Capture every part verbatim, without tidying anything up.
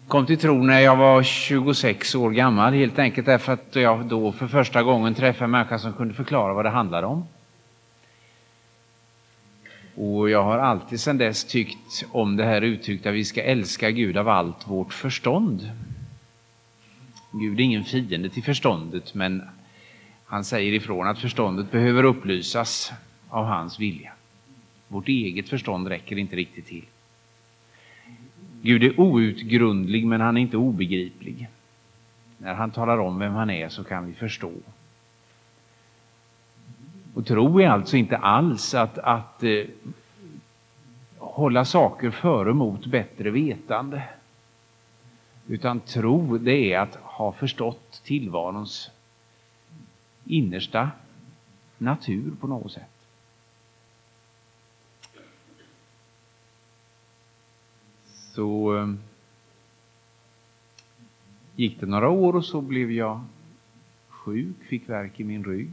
kom till tro när jag var tjugosex år gammal, helt enkelt därför att jag då för första gången träffade en människa som kunde förklara vad det handlade om. Och jag har alltid sedan dess tyckt om det här uttrycket att vi ska älska Gud av allt vårt förstånd. Gud är ingen fiende till förståndet, men han säger ifrån att förståndet behöver upplysas av hans vilja. Vårt eget förstånd räcker inte riktigt till. Gud är outgrundlig, men han är inte obegriplig. När han talar om vem han är så kan vi förstå. Och tro är alltså inte alls att, att eh, hålla saker före mot bättre vetande. Utan tro, det är att ha förstått tillvarons innersta natur på något sätt. Så eh, gick det några år och så blev jag sjuk, fick värk i min rygg.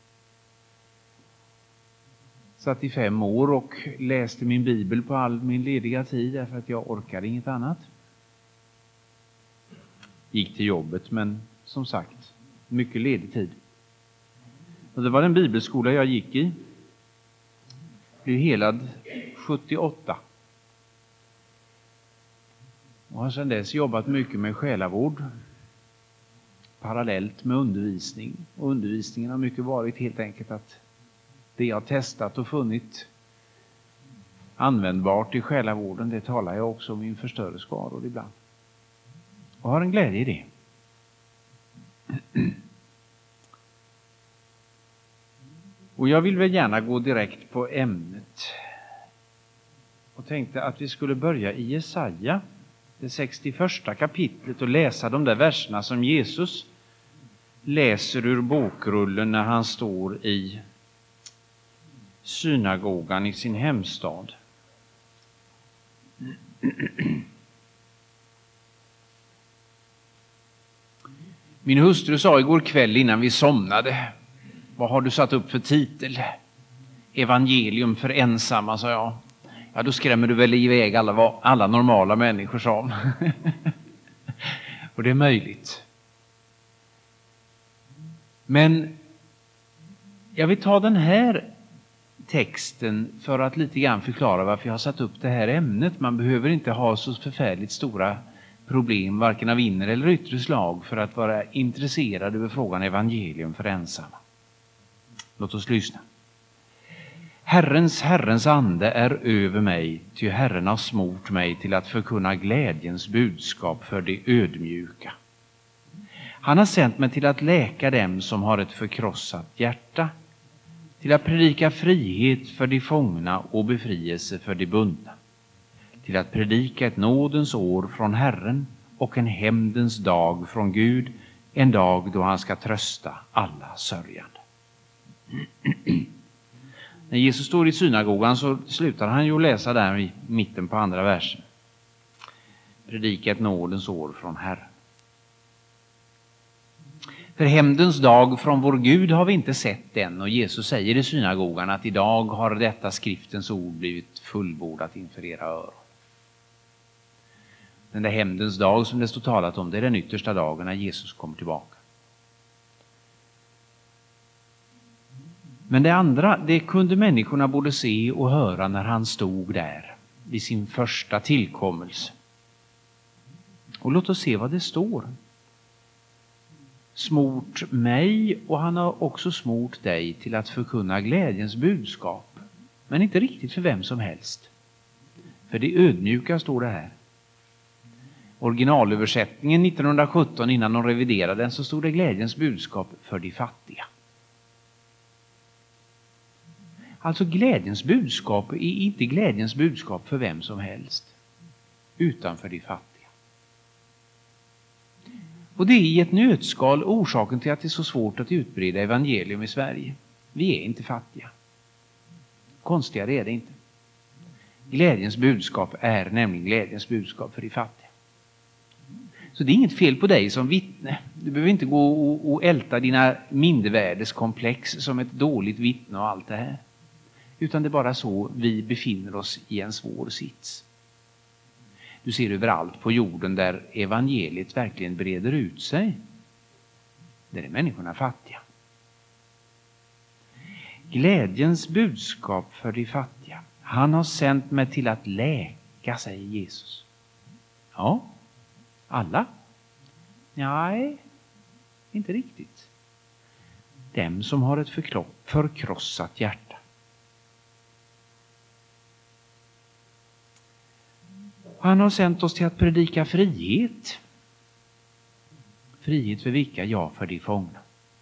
Satt i fem år och läste min bibel på all min lediga tid därför att jag orkade inget annat. Gick till jobbet, men som sagt, mycket ledig tid. Och det var den bibelskola jag gick i. Blev helad sjuttioåtta. Och har sedan dess jobbat mycket med själavård. Parallellt med undervisning. Och undervisningen har mycket varit helt enkelt att det jag testat och funnit användbart i själavården, det talar jag också om inför större skaror ibland. Och har en glädje i det. Och jag vill väl gärna gå direkt på ämnet. Och tänkte att vi skulle börja i Jesaja, det sextioförsta kapitlet, och läsa de där verserna som Jesus läser ur bokrullen när han står i synagogan i sin hemstad. Min hustru sa igår kväll innan vi somnade: vad har du satt upp för titel? Evangelium för ensamma, sa jag. Ja, då skrämmer du väl iväg alla, alla normala människor, sa hon. Och det är möjligt. Men jag vill ta den här texten för att lite grann förklara varför jag har satt upp det här ämnet. Man behöver inte ha så förfärligt stora problem, varken av inre eller yttre slag, för att vara intresserad över frågan evangelium för ensamma. Låt oss lyssna. Herrens, Herrens ande är över mig, ty Herren har smort mig till att förkunna glädjens budskap för de ödmjuka. Han har sänt mig till att läka dem som har ett förkrossat hjärta, till att predika frihet för de fångna och befrielse för de bundna, till att predika ett nådens år från Herren och en hämndens dag från Gud, en dag då han ska trösta alla sörjande. När Jesus står i synagogan så slutar han ju läsa där i mitten på andra versen. Predika ett nådens år från Herren. För hämndens dag från vår Gud har vi inte sett än, och Jesus säger i synagogan att idag har detta skriftens ord blivit fullbordat inför era öron. Den där hämndens dag som det står talat om, det är den yttersta dagen när Jesus kommer tillbaka. Men det andra, det kunde människorna både se och höra när han stod där vid sin första tillkommelse. Och låt oss se vad det står. Smort mig, och han har också smort dig till att förkunna glädjens budskap. Men inte riktigt för vem som helst. För det ödmjuka står det här. Originalöversättningen nittonhundrasjutton, innan de reviderade den, så stod det glädjens budskap för de fattiga. Alltså glädjens budskap är inte glädjens budskap för vem som helst, utan för de fattiga. Och det är i ett nötskal orsaken till att det är så svårt att utbreda evangelium i Sverige. Vi är inte fattiga. Konstigare är det inte. Glädjens budskap är nämligen glädjens budskap för de fattiga. Så det är inget fel på dig som vittne. Du behöver inte gå och, och älta dina mindervärdeskomplex som ett dåligt vittne och allt det här. Utan det är bara så vi befinner oss i en svår sits. du ser överallt på jorden där evangeliet verkligen breder ut sig. Där är människorna fattiga. Glädjens budskap för de fattiga. Han har sänt mig till att läka, säger Jesus. Ja, alla? Nej, inte riktigt. Dem som har ett förkrossat hjärta. Han har sänt oss till att predika frihet. Frihet för vilka? Ja, för de fångna.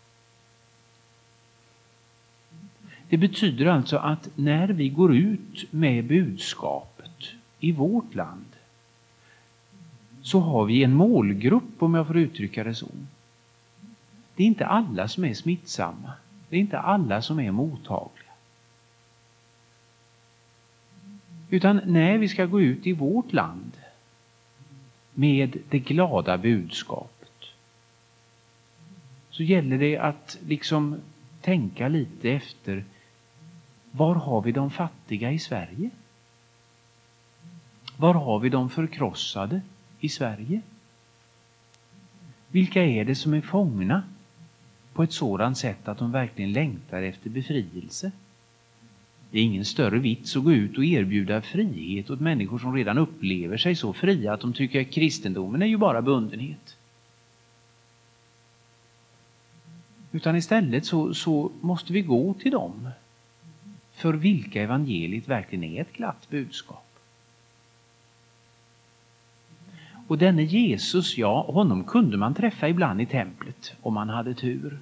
Det betyder alltså att när vi går ut med budskapet i vårt land så har vi en målgrupp, om jag får uttrycka det så. Det är inte alla som är smittsamma. Det är inte alla som är mottagliga. Utan när vi ska gå ut i vårt land med det glada budskapet så gäller det att liksom tänka lite efter, var har vi de fattiga i Sverige? Var har vi de förkrossade i Sverige? Vilka är det som är fångna på ett sådant sätt att de verkligen längtar efter befrielse? Det är ingen större vits att gå ut och erbjuda frihet åt människor som redan upplever sig så fria att de tycker att kristendomen är ju bara bundenhet. Utan istället så, så måste vi gå till dem för vilka evangeliet verkligen är ett glatt budskap. Och denne Jesus, ja, honom kunde man träffa ibland i templet om man hade tur.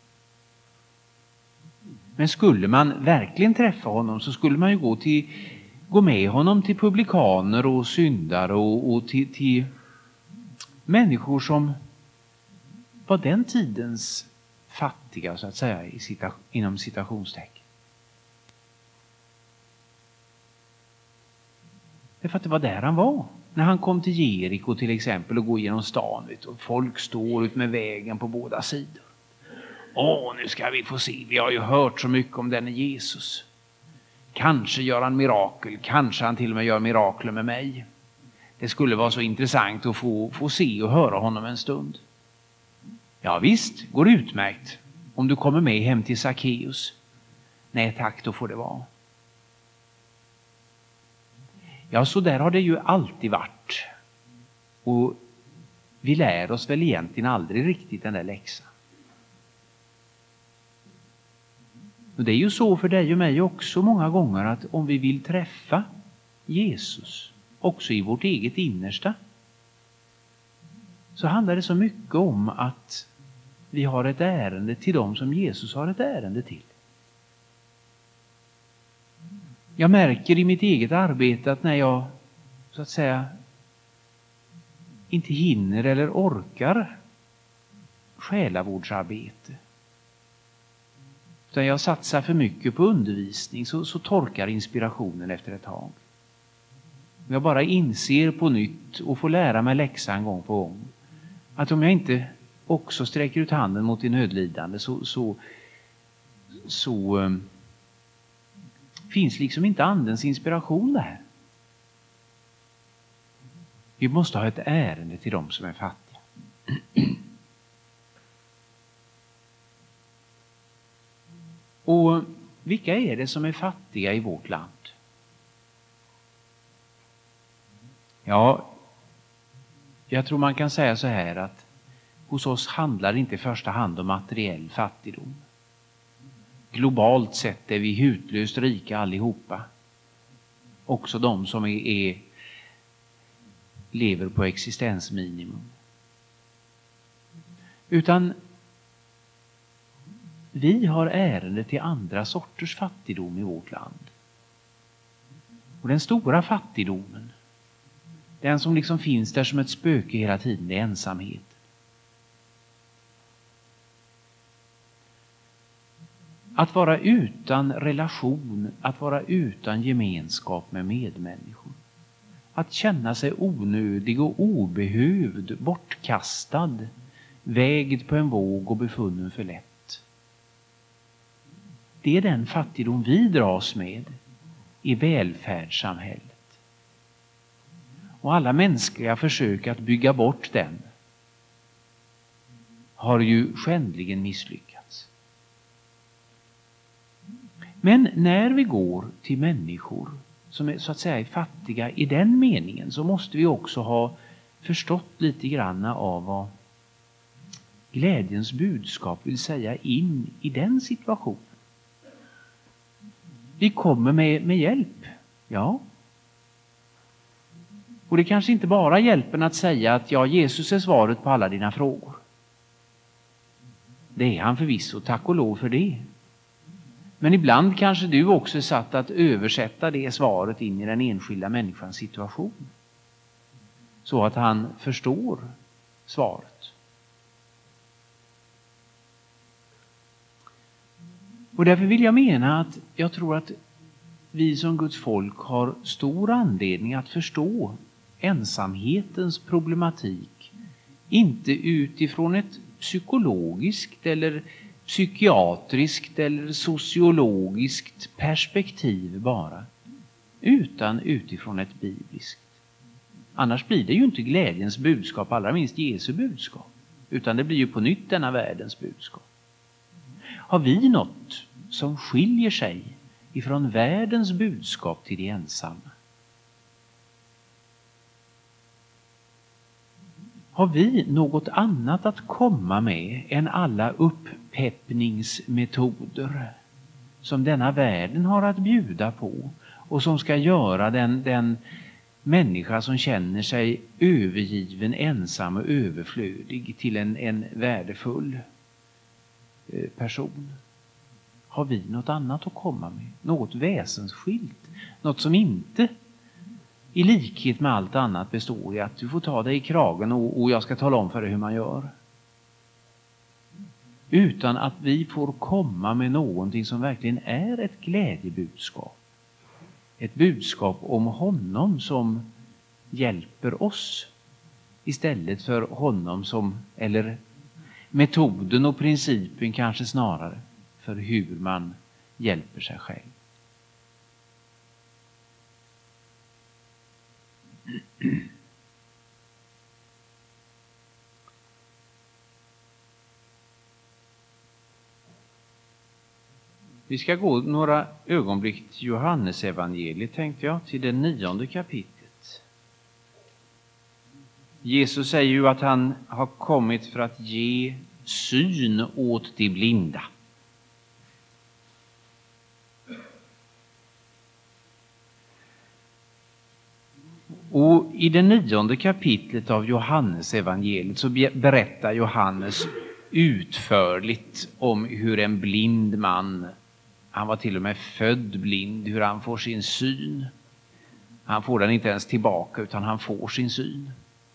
Men skulle man verkligen träffa honom så skulle man ju gå, till, gå med honom till publikaner och syndare och, och till, till människor som var den tidens fattiga, så att säga, i cita, inom citationstecken. Därför att det var där han var. När han kom till Jeriko till exempel och går genom stan, vet, och folk står ut med vägen på båda sidor. Åh, nu ska vi få se. Vi har ju hört så mycket om denne Jesus. Kanske gör han mirakel. Kanske han till och med gör mirakler med mig. Det skulle vara så intressant att få, få se och höra honom en stund. Ja visst, går utmärkt. Om du kommer med hem till Sackeus. Nej tack, då får det vara. Ja, så där har det ju alltid varit. Och vi lär oss väl egentligen aldrig riktigt den där läxan. Och det är ju så för dig och mig också många gånger att om vi vill träffa Jesus också i vårt eget innersta så handlar det så mycket om att vi har ett ärende till dem som Jesus har ett ärende till. Jag märker i mitt eget arbete att när jag så att säga inte hinner eller orkar själavårdsarbete utan jag satsar för mycket på undervisning så, så torkar inspirationen efter ett tag. Jag bara inser på nytt och får lära mig läxan gång på gång att om jag inte också sträcker ut handen mot de nödlidande så, så, så um, finns liksom inte andens inspiration där. Vi måste ha ett ärende till dem som är fattiga. Och vilka är det som är fattiga i vårt land? Ja, jag tror man kan säga så här att hos oss handlar det inte i första hand om materiell fattigdom. Globalt sett är vi hutlöst rika allihopa. Också de som är, är, lever på existensminimum. Utan vi har ärende till andra sorters fattigdom i vårt land. Och den stora fattigdomen, den som liksom finns där som ett spöke hela tiden, det är ensamhet. Att vara utan relation, att vara utan gemenskap med medmänniskor. Att känna sig onödig och obehövd, bortkastad, vägd på en våg och befunnen för lätt. Det är den fattigdom vi dras med i välfärdssamhället. Och alla mänskliga försök att bygga bort den har ju skändligen misslyckats. Men när vi går till människor som är så att säga fattiga i den meningen, så måste vi också ha förstått lite grann av vad glädjens budskap vill säga in i den situationen. Vi kommer med, med hjälp, ja. Och det kanske inte bara hjälpen att säga att ja, Jesus är svaret på alla dina frågor. Det är han förvisso, tack och lov för det. Men ibland kanske du också är satt att översätta det svaret in i den enskilda människans situation. Så att han förstår svaret. Och därför vill jag mena att jag tror att vi som Guds folk har stor anledning att förstå ensamhetens problematik. Inte utifrån ett psykologiskt eller psykiatriskt eller sociologiskt perspektiv bara, utan utifrån ett bibliskt. Annars blir det ju inte glädjens budskap, allra minst Jesu budskap, utan det blir ju på nytt denna världens budskap. Har vi något som skiljer sig ifrån världens budskap till de ensamma? Har vi något annat att komma med än alla upppeppningsmetoder som denna världen har att bjuda på och som ska göra den, den människa som känner sig övergiven, ensam och överflödig till en, en värdefull person? Har vi något annat att komma med? Något väsensskilt? Något som inte i likhet med allt annat består i att du får ta dig i kragen och, och jag ska tala om för dig hur man gör. Utan att vi får komma med någonting som verkligen är ett glädjebudskap. Ett budskap om honom som hjälper oss istället för honom som, eller metoden och principen kanske snarare, för hur man hjälper sig själv. Vi ska gå några ögonblick till Johannes evangeliet, tänkte jag, till det nionde kapitlet. Jesus säger ju att han har kommit för att ge syn åt de blinda. Och i det nionde kapitlet av Johannes evangeliet så berättar Johannes utförligt om hur en blind man, han var till och med född blind, hur han får sin syn. Han får den inte ens tillbaka utan han får sin syn.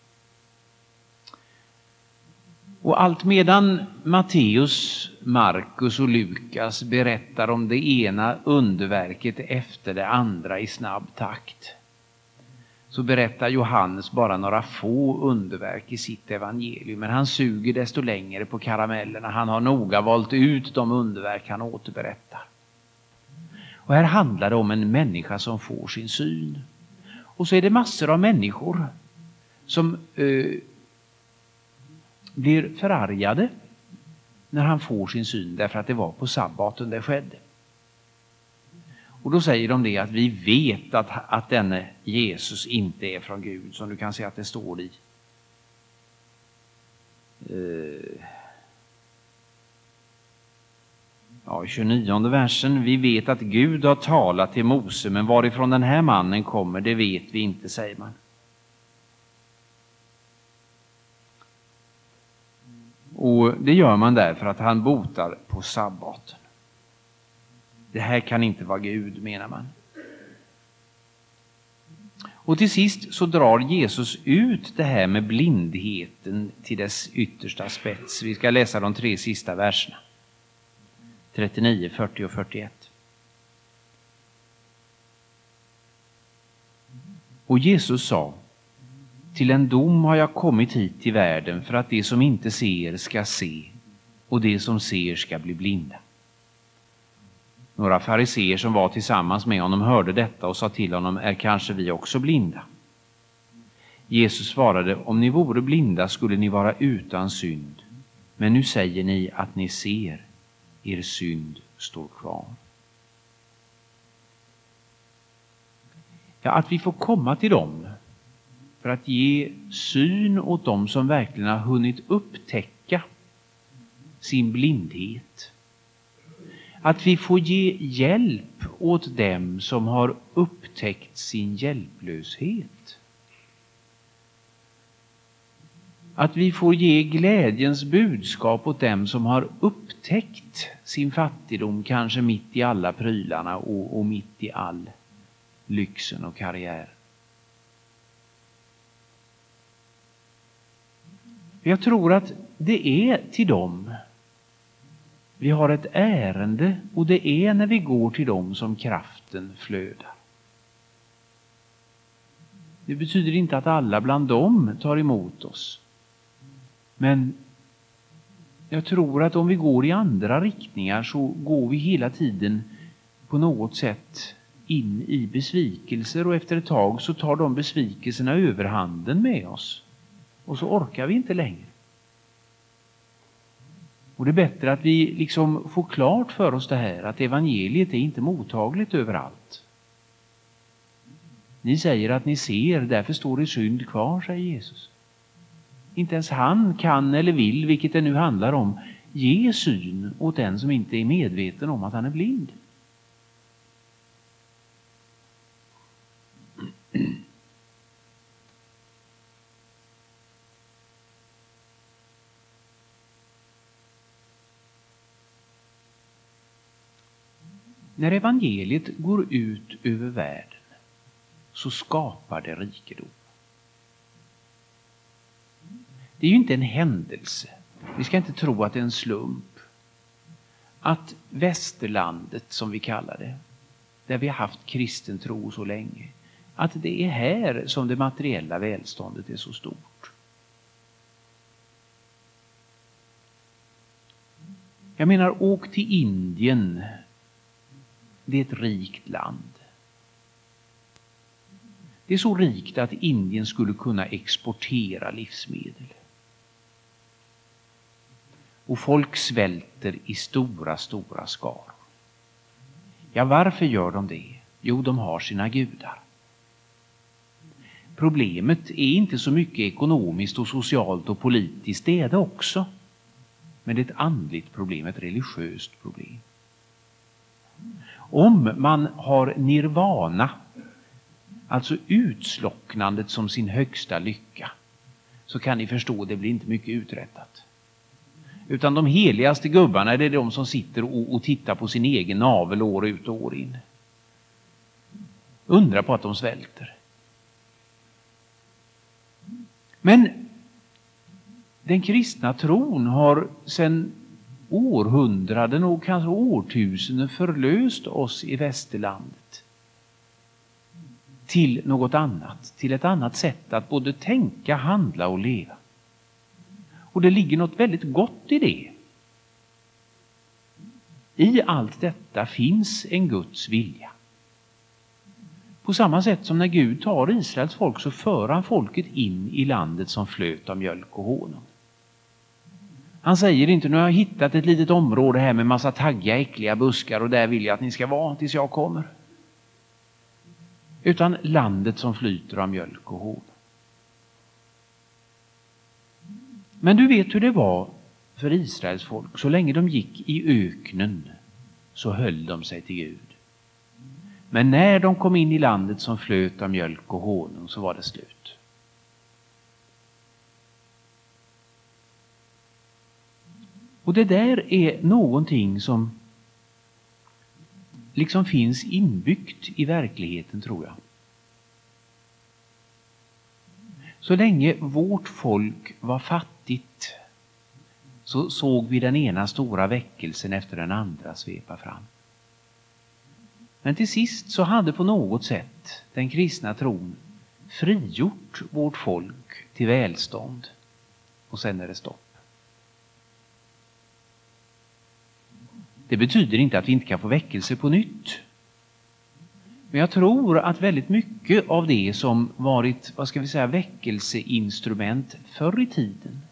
Och allt medan Matteus, Markus och Lukas berättar om det ena underverket efter det andra i snabb takt, så berättar Johannes bara några få underverk i sitt evangelium. Men han suger desto längre på karamellerna. Han har noga valt ut de underverk han återberättar. Och här handlar det om en människa som får sin syn. Och så är det massor av människor som eh, blir förargade när han får sin syn, därför att det var på sabbaten det skedde. Och då säger de det att vi vet att, att denne Jesus inte är från Gud, som du kan se att det står i eh, ja, tjugonionde versen. Vi vet att Gud har talat till Mose, men varifrån den här mannen kommer, det vet vi inte, säger man. Och det gör man därför att han botar på sabbaten. Det här kan inte vara Gud, menar man. Och till sist så drar Jesus ut det här med blindheten till dess yttersta spets. Vi ska läsa de tre sista verserna. trettionio, fyrtio och fyrtioett. Och Jesus sa: till en dom har jag kommit hit till världen för att de som inte ser ska se och de som ser ska bli blinda. Några fariseer som var tillsammans med honom hörde detta och sa till honom: är kanske vi också blinda? Jesus svarade: om ni vore blinda skulle ni vara utan synd. Men nu säger ni att ni ser, er synd står kvar. Ja, att vi får komma till dem för att ge syn åt dem som verkligen har hunnit upptäcka sin blindhet. Att vi får ge hjälp åt dem som har upptäckt sin hjälplöshet. Att vi får ge glädjens budskap åt dem som har upptäckt sin fattigdom, kanske mitt i alla prylarna och, och mitt i all lyxen och karriär. Jag tror att det är till dem vi har ett ärende, och det är när vi går till dem som kraften flödar. Det betyder inte att alla bland dem tar emot oss. Men jag tror att om vi går i andra riktningar så går vi hela tiden på något sätt in i besvikelser, och efter ett tag så tar de besvikelserna överhanden med oss. Och så orkar vi inte längre. Och det är bättre att vi liksom får klart för oss det här, att evangeliet är inte mottagligt överallt. Ni säger att ni ser, därför står er synd kvar, säger Jesus. Inte ens han kan eller vill, vilket det nu handlar om, ge syn åt den som inte är medveten om att han är blind. När evangeliet går ut över världen så skapar det rikedom. Det är ju inte en händelse. Vi ska inte tro att det är en slump. Att västerlandet, som vi kallar det, där vi har haft kristen tro så länge, att det är här som det materiella välståndet är så stort. Jag menar, åk till Indien. Det är ett rikt land. Det är så rikt att Indien skulle kunna exportera livsmedel. Och folk svälter i stora, stora skaror. Ja, varför gör de det? Jo, de har sina gudar. Problemet är inte så mycket ekonomiskt och socialt och politiskt, det är det också. Men det är ett andligt problem, ett religiöst problem. Om man har nirvana, alltså utslocknandet som sin högsta lycka, så kan ni förstå, det blir inte mycket uträttat. Utan de heligaste gubbarna, det är de som sitter och, och tittar på sin egen navel år ut och år in. Undra på att de svälter. Men den kristna tron har sedan århundraden och kanske årtusenden förlöst oss i västerlandet till något annat, till ett annat sätt att både tänka, handla och leva. Och det ligger något väldigt gott i det. I allt detta finns en Guds vilja. På samma sätt som när Gud tar Israels folk så för han folket in i landet som flöt av mjölk och honung. Han säger inte, nu har jag hittat ett litet område här med massa taggiga, äckliga buskar och där vill jag att ni ska vara tills jag kommer. Utan landet som flyter av mjölk och honung. Men du vet hur det var för Israels folk. Så länge de gick i öknen så höll de sig till Gud. Men när de kom in i landet som flöt av mjölk och honung så var det slut. Och det där är någonting som liksom finns inbyggt i verkligheten, tror jag. Så länge vårt folk var fattigt så såg vi den ena stora väckelsen efter den andra svepa fram. Men till sist så hade på något sätt den kristna tron frigjort vårt folk till välstånd. Och sen är det stopp. Det betyder inte att vi inte kan få väckelse på nytt. Men jag tror att väldigt mycket av det som varit, vad ska vi säga, väckelseinstrument förr i tiden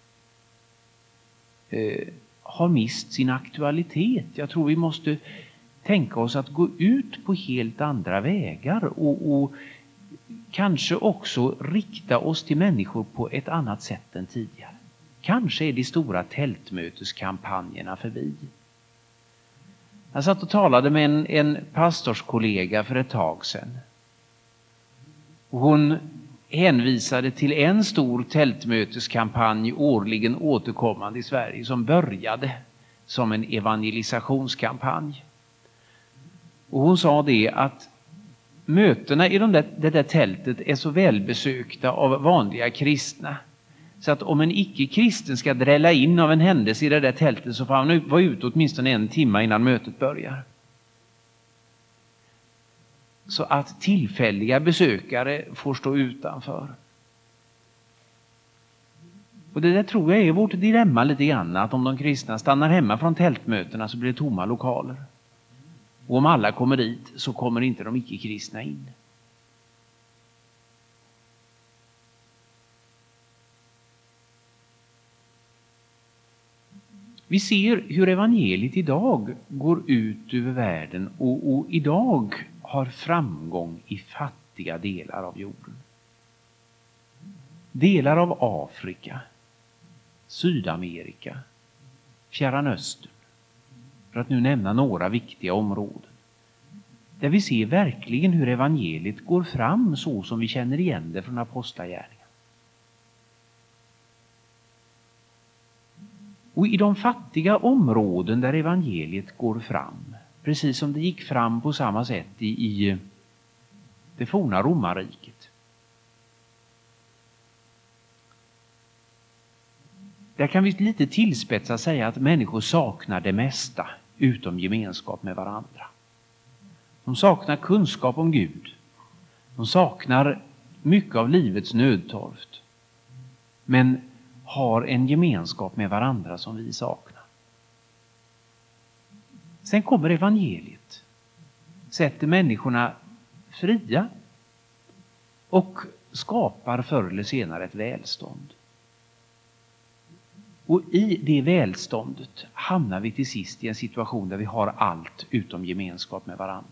eh, har mist sin aktualitet. Jag tror vi måste tänka oss att gå ut på helt andra vägar och, och kanske också rikta oss till människor på ett annat sätt än tidigare. Kanske är de stora tältmöteskampanjerna förbi. Jag satt och talade med en, en pastorskollega för ett tag sedan. Hon hänvisade till en stor tältmöteskampanj årligen återkommande i Sverige som började som en evangelisationskampanj. Och hon sa det att mötena i de där, det där tältet är så välbesökta av vanliga kristna. Så att om en icke-kristen ska drälla in av en händelse i det där tältet så får han vara ute åtminstone en timme innan mötet börjar. Så att tillfälliga besökare får stå utanför. Och det där tror jag är vårt dilemma lite grann. Att om de kristna stannar hemma från tältmötena så blir det tomma lokaler. Och om alla kommer dit så kommer inte de icke-kristna in. Vi ser hur evangeliet idag går ut över världen och, och idag har framgång i fattiga delar av jorden. Delar av Afrika, Sydamerika, Fjärran Östern, för att nu nämna några viktiga områden. Där vi ser verkligen hur evangeliet går fram så som vi känner igen det från apostlagärningarna. Och i de fattiga områden där evangeliet går fram, precis som det gick fram på samma sätt i, i det forna romarriket. Där kan vi lite tillspetsa säga att människor saknar det mesta utom gemenskap med varandra. De saknar kunskap om Gud. De saknar mycket av livets nödtorft. Men har en gemenskap med varandra som vi saknar. Sen kommer evangeliet. Sätter människorna fria. Och skapar förr eller senare ett välstånd. Och i det välståndet hamnar vi till sist i en situation där vi har allt utom gemenskap med varandra.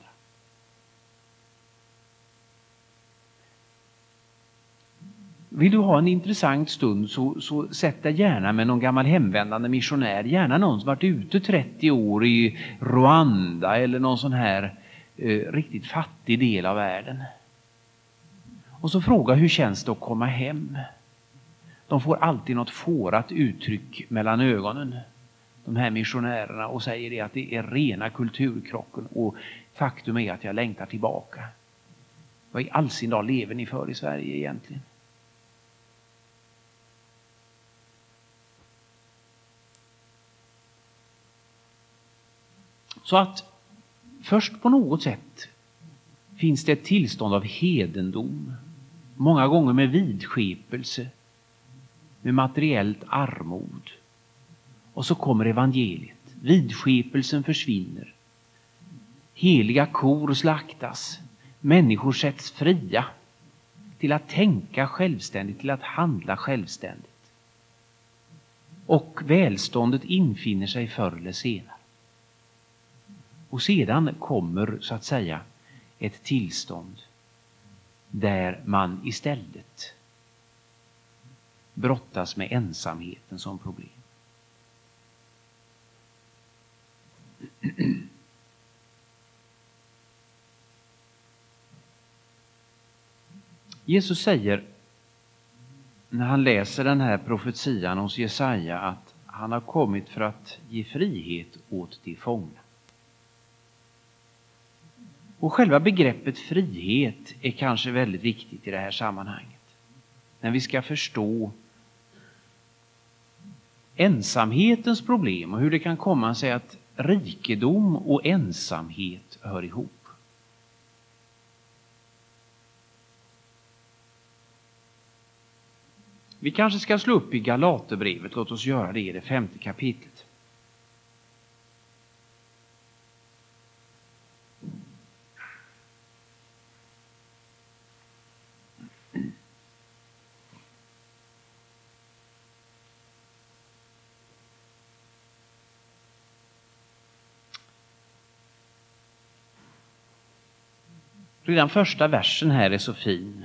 Vill du ha en intressant stund så, så sätt dig gärna med någon gammal hemvändande missionär. Gärna någon som varit ute trettio år i Rwanda eller någon sån här eh, riktigt fattig del av världen. Och så fråga hur känns det att komma hem. De får alltid något fårat uttryck mellan ögonen. De här missionärerna och säger det att det är rena kulturkrocken och faktum är att jag längtar tillbaka. Vad i all sin dag lever ni för i Sverige egentligen? Så att först på något sätt finns det ett tillstånd av hedendom. Många gånger med vidskepelse, med materiellt armod. Och så kommer evangeliet. Vidskepelsen försvinner. Heliga kor slaktas. Människor sätts fria till att tänka självständigt, till att handla självständigt. Och välståndet infinner sig förr eller senare. Och sedan kommer så att säga ett tillstånd där man istället brottas med ensamheten som problem. Jesus säger när han läser den här profetian hos Jesaja att han har kommit för att ge frihet åt de fångna. Och själva begreppet frihet är kanske väldigt viktigt i det här sammanhanget. När vi ska förstå ensamhetens problem och hur det kan komma sig att rikedom och ensamhet hör ihop. Vi kanske ska slå upp i Galaterbrevet, låt oss göra det i det femte kapitlet. Redan första versen här är så fin.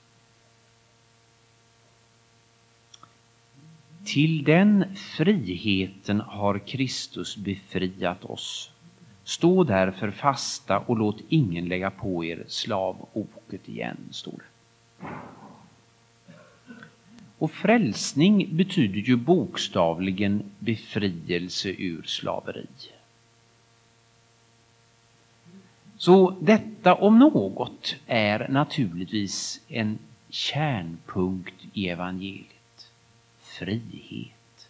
Till den friheten har Kristus befriat oss. Stå därför fasta och låt ingen lägga på er slavoket igen, står det. Och frälsning betyder ju bokstavligen befrielse ur slaveri. Så detta om något är naturligtvis en kärnpunkt i evangeliet. Frihet.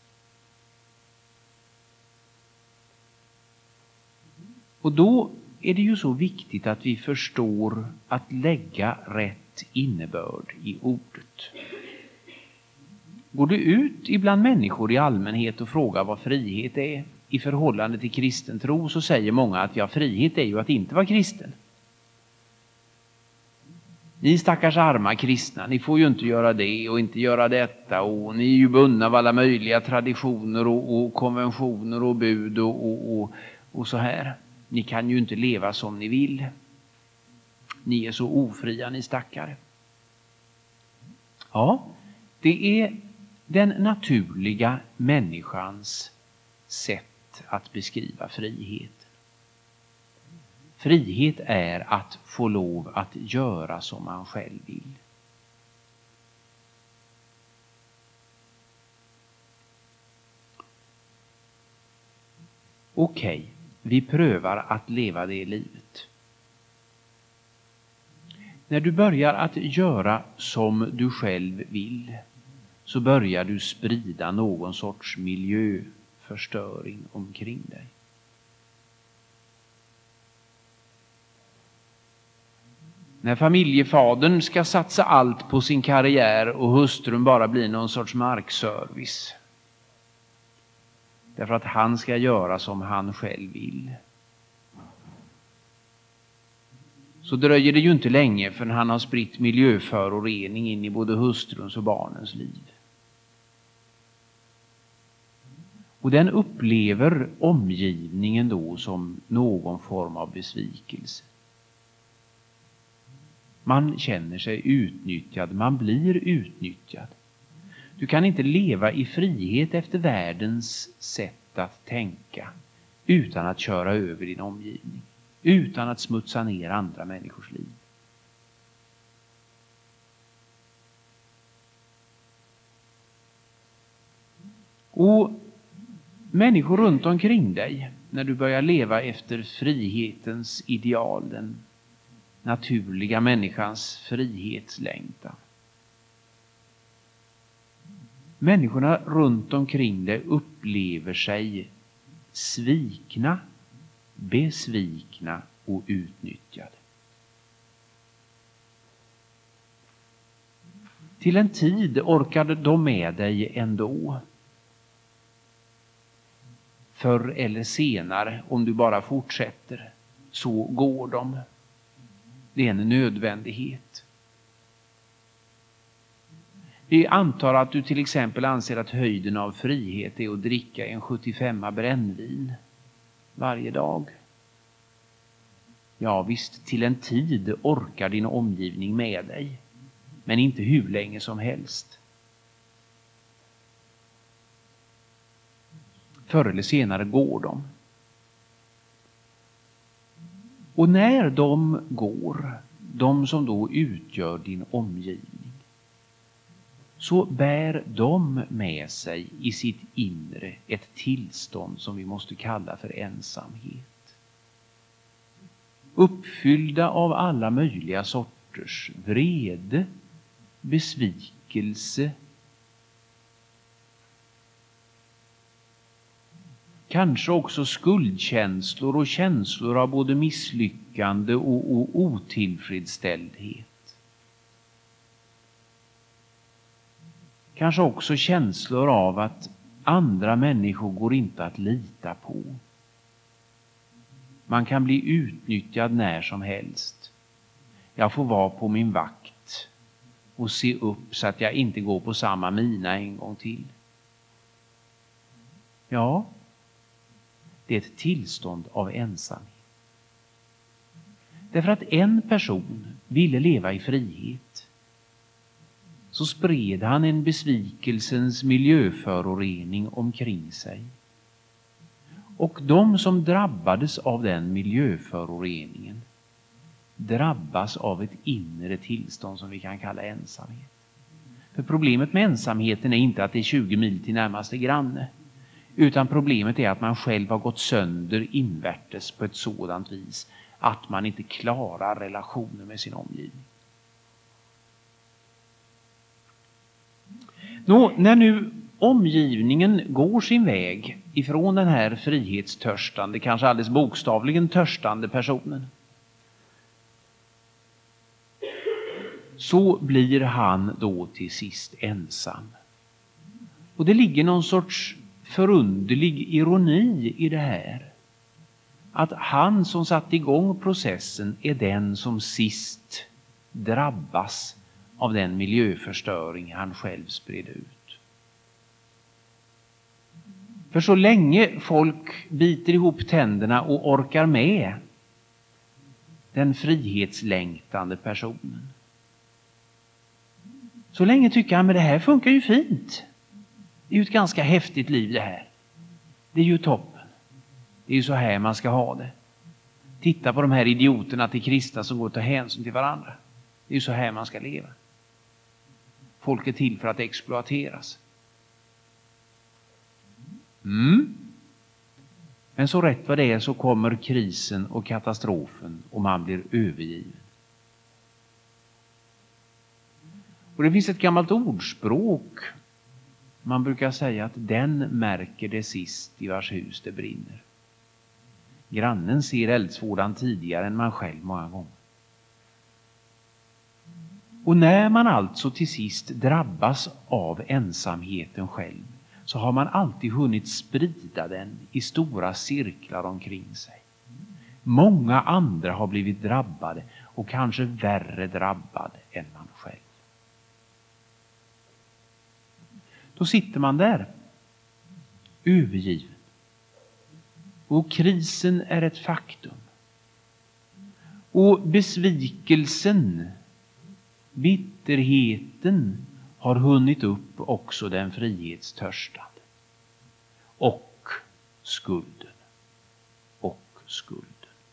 Och då är det ju så viktigt att vi förstår att lägga rätt innebörd i ordet. Går du ut ibland människor i allmänhet och frågar vad frihet är i förhållande till kristen tro, så säger många att ja, frihet är ju att inte vara kristen. Ni stackars arma kristna, ni får ju inte göra det och inte göra detta, och ni är ju bundna av alla möjliga traditioner och, och konventioner och bud och, och, och, och så här. Ni kan ju inte leva som ni vill. Ni är så ofria, ni stackare. Ja, det är den naturliga människans sätt att beskriva frihet. Frihet är att få lov att göra som man själv vill. Okej, okay, vi prövar att leva det livet. När du börjar att göra som du själv vill, så börjar du sprida någon sorts miljöförstöring omkring dig. När familjefadern ska satsa allt på sin karriär och hustrun bara blir någon sorts markservice. Därför att han ska göra som han själv vill. Så dröjer det ju inte länge förrän han har spritt miljöförorening in i både hustruns och barnens liv. Och den upplever omgivningen då som någon form av besvikelse. Man känner sig utnyttjad, man blir utnyttjad. Du kan inte leva i frihet efter världens sätt att tänka utan att köra över din omgivning, utan att smutsa ner andra människors liv. Och människor runt omkring dig, när du börjar leva efter frihetens ideal, den naturliga människans frihetslängtan. Människorna runt omkring dig upplever sig svikna, besvikna och utnyttjade. Till en tid orkade de med dig ändå. Förr eller senare, om du bara fortsätter, så går de. Det är en nödvändighet. Vi antar att du till exempel anser att höjden av frihet är att dricka en sjuttiofem brännvin varje dag. Ja visst, till en tid orkar din omgivning med dig, men inte hur länge som helst. Förr eller senare går de. Och när de går, de som då utgör din omgivning, så bär de med sig i sitt inre ett tillstånd som vi måste kalla för ensamhet. Uppfyllda av alla möjliga sorters vrede, besvikelse, kanske också skuldkänslor och känslor av både misslyckande och, och otillfredsställdhet. Kanske också känslor av att andra människor går inte att lita på. Man kan bli utnyttjad när som helst. Jag får vara på min vakt och se upp så att jag inte går på samma mina en gång till. Ja, det är ett tillstånd av ensamhet. Därför att en person ville leva i frihet. Så spred han en besvikelsens miljöförorening omkring sig. Och de som drabbades av den miljöföroreningen drabbas av ett inre tillstånd som vi kan kalla ensamhet. För problemet med ensamheten är inte att det är tjugo mil till närmaste granne. Utan problemet är att man själv har gått sönder invärtes på ett sådant vis att man inte klarar relationen med sin omgivning. Nå, när nu omgivningen går sin väg ifrån den här frihetstörstande, kanske alldeles bokstavligen törstande personen, så blir han då till sist ensam. Och det ligger någon sorts förunderlig ironi i det här. Att han som satt igång processen är den som sist drabbas av den miljöförstöring han själv spred ut. För så länge folk biter ihop tänderna och orkar med den frihetslängtande personen, så länge tycker han, men det här funkar ju fint. Det är ju ett ganska häftigt liv det här. Det är ju toppen. Det är ju så här man ska ha det. Titta på de här idioterna till kristna som går och tar hänsyn till varandra. Det är ju så här man ska leva. Folk är till för att exploateras. Mm. Men så rätt vad det är så kommer krisen och katastrofen och man blir övergiven. Och det finns ett gammalt ordspråk. Man brukar säga att den märker det sist i vars hus det brinner. Grannen ser eldsvådan tidigare än man själv många gånger. Och när man alltså till sist drabbas av ensamheten själv, så har man alltid hunnit sprida den i stora cirklar omkring sig. Många andra har blivit drabbade och kanske värre drabbade än man själv. Då sitter man där, övergiven. Och krisen är ett faktum. Och besvikelsen, bitterheten har hunnit upp också den frihetstörstande. Och skulden. Och skulden.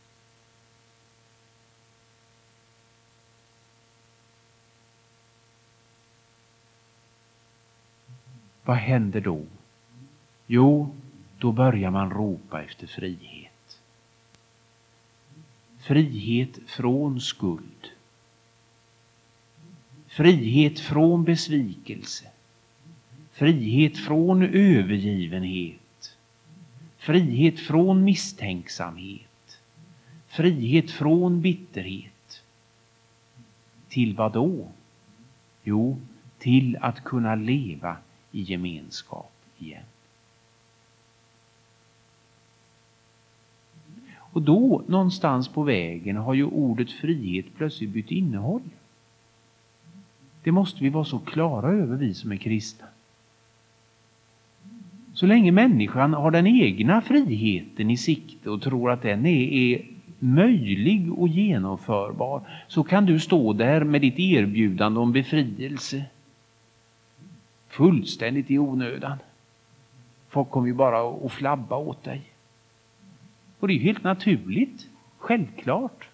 Vad händer då? Jo, då börjar man ropa efter frihet. Frihet från skuld. Frihet från besvikelse. Frihet från övergivenhet. Frihet från misstänksamhet. Frihet från bitterhet. Till vad då? Jo, till att kunna leva i gemenskap igen. Och då någonstans på vägen har ju ordet frihet plötsligt bytt innehåll. Det måste vi vara så klara över, vi som är kristna. Så länge människan har den egna friheten i sikte och tror att den är, är möjlig och genomförbar, så kan du stå där med ditt erbjudande om befrielse fullständigt i onödan. Folk kommer ju bara att flabba åt dig. Och det är ju helt naturligt, självklart.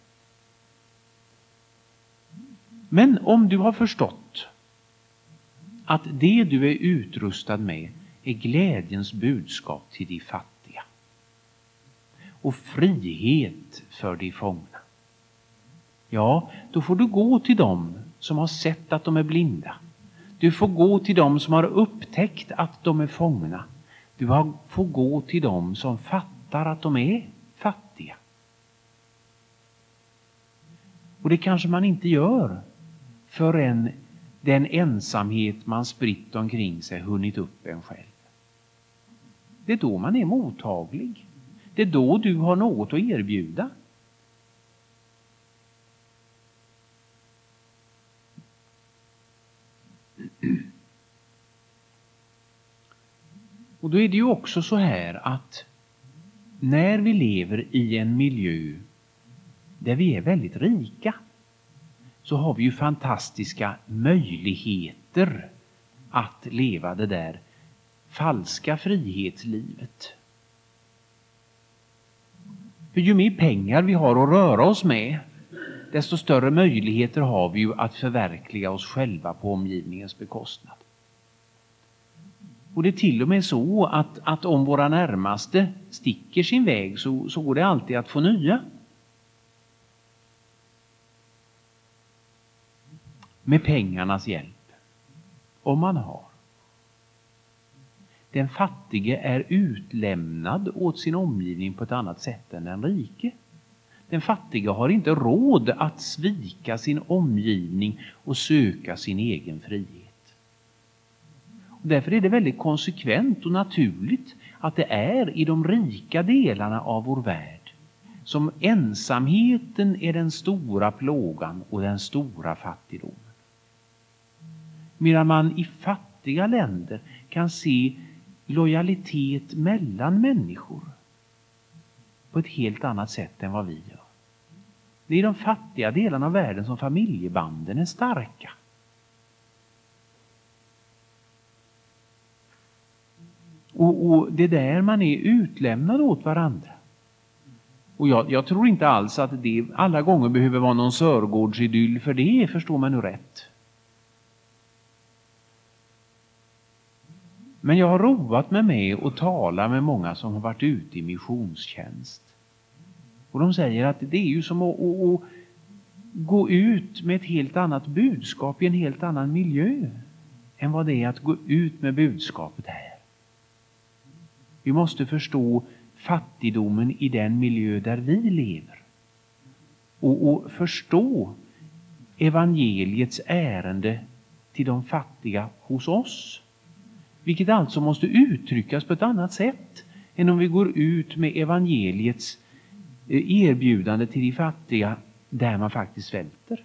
Men om du har förstått att det du är utrustad med är glädjens budskap till de fattiga och frihet för de fångna, ja, då får du gå till dem som har sett att de är blinda. Du får gå till dem som har upptäckt att de är fångna. Du får gå till dem som fattar att de är fattiga. Och det kanske man inte gör förrän den ensamhet man spritt omkring sig hunnit upp en själv. Det är då man är mottaglig. Det är då du har något att erbjuda. Och då är det ju också så här att när vi lever i en miljö där vi är väldigt rika, så har vi ju fantastiska möjligheter att leva det där falska frihetslivet. För ju mer pengar vi har att röra oss med, desto större möjligheter har vi ju att förverkliga oss själva på omgivningens bekostnad. Och det är till och med så att, att om våra närmaste sticker sin väg, så, så går det alltid att få nya. Med pengarnas hjälp, om man har. Den fattige är utlämnad åt sin omgivning på ett annat sätt än den rike. Den fattige har inte råd att svika sin omgivning och söka sin egen frihet. Och därför är det väldigt konsekvent och naturligt att det är i de rika delarna av vår värld som ensamheten är den stora plågan och den stora fattigdomen. Medan man i fattiga länder kan se lojalitet mellan människor på ett helt annat sätt än vad vi gör. Det är i de fattiga delarna av världen som familjebanden är starka. Och, och det är där man är utlämnad åt varandra. Och jag, jag tror inte alls att det alla gånger behöver vara någon Sörgårdsidyll, för det förstår man nu rätt. Men jag har roat mig med att tala med många som har varit ute i missionstjänst. Och de säger att det är ju som att, att, att gå ut med ett helt annat budskap i en helt annan miljö än vad det är att gå ut med budskapet här. Vi måste förstå fattigdomen i den miljö där vi lever. Och, och förstå evangeliets ärende till de fattiga hos oss. Vilket alltså måste uttryckas på ett annat sätt än om vi går ut med evangeliets erbjudande till de fattiga där man faktiskt svälter.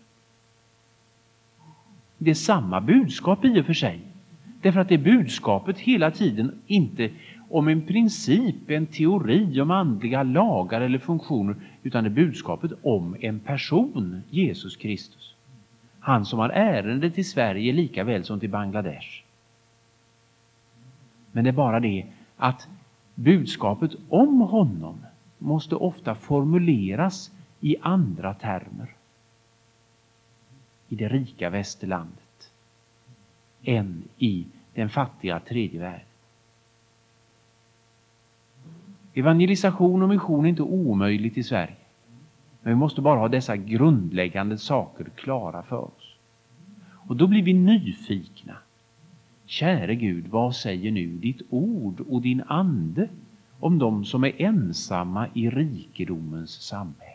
Det är samma budskap i och för sig. Därför att det budskapet hela tiden inte om en princip, en teori om andliga lagar eller funktioner, utan det är budskapet om en person, Jesus Kristus. Han som har ärende till Sverige lika väl som till Bangladesh. Men det är bara det att budskapet om honom måste ofta formuleras i andra termer i det rika västerlandet än i den fattiga tredje världen. Evangelisation och mission är inte omöjligt i Sverige. Men vi måste bara ha dessa grundläggande saker klara för oss. Och då blir vi nyfikna. Käre Gud, vad säger nu ditt ord och din ande om de som är ensamma i rikedomens samhälle?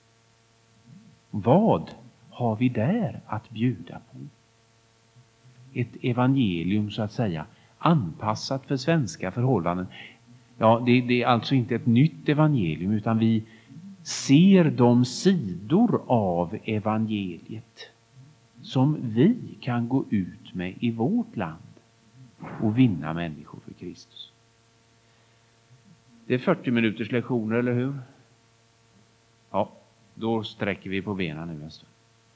Vad har vi där att bjuda på? Ett evangelium så att säga anpassat för svenska förhållanden. Ja, det, det är alltså inte ett nytt evangelium, utan vi ser de sidor av evangeliet som vi kan gå ut med i vårt land och vinna människor för Kristus. Det är fyrtio minuters lektioner, eller hur? Ja, då sträcker vi på benen nu en stund.